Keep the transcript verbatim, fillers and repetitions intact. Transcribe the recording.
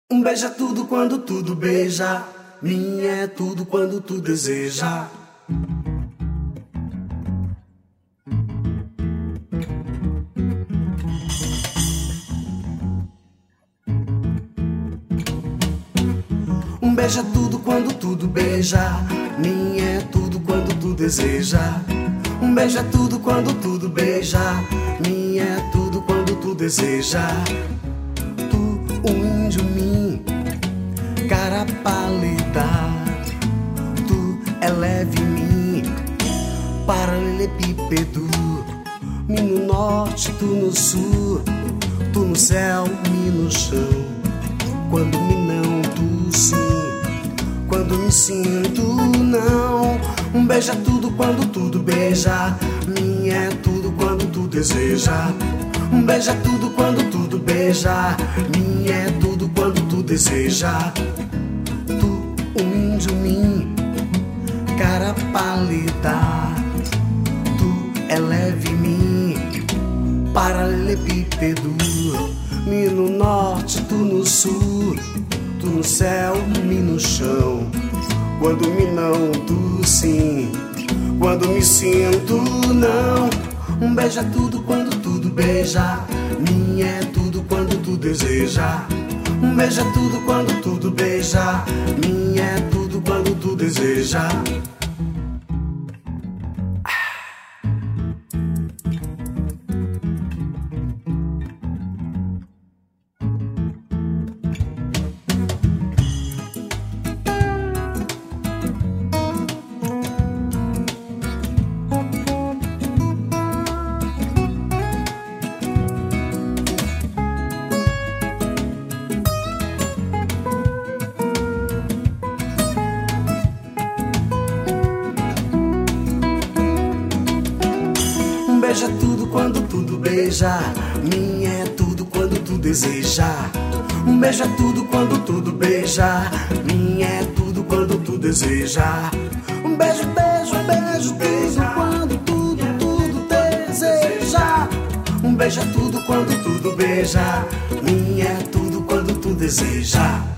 Um beijo é tudo quando tudo beija. Minha é tudo quando tu deseja. Um beijo é tudo quando tudo beija. Minha é tudo quando tu deseja. Um beijo é tudo quando tudo beija. Minha é tudo quando tu deseja. Tu, o índio, mim, cara pálida. Tu é leve, mim, paralelepípedo. Mi no norte, tu no sul. Tu no céu, mi no chão. Quando me não, tu sim. Quando me sinto, não. Um beijo é tudo quando tudo beija. Minha é tudo quando tu deseja. Um beijo é tudo quando tudo beija. Minha é tudo quando tu deseja. Tu, o índio, mim, cara pálida. Tu é leve, mim, paralelepípedo. Mi no norte, tu no sul. Tu no céu, mi no chão. Quando me não, tu sim. Quando me sinto, não. Um beijo é tudo quando tudo beija. Minha é tudo quando tu deseja. Um beijo é tudo quando tudo beija. Minha é tudo quando tu deseja. Um beijo é tudo quando tudo beija. Minha é tudo quando tu deseja. Um beijo é tudo quando tudo beija. Minha é tudo quando tu deseja. Um beijo, beijo, beijo, tudo quando tudo, tudo deseja. Um beijo é tudo quando tudo beija. Minha é tudo quando tu deseja.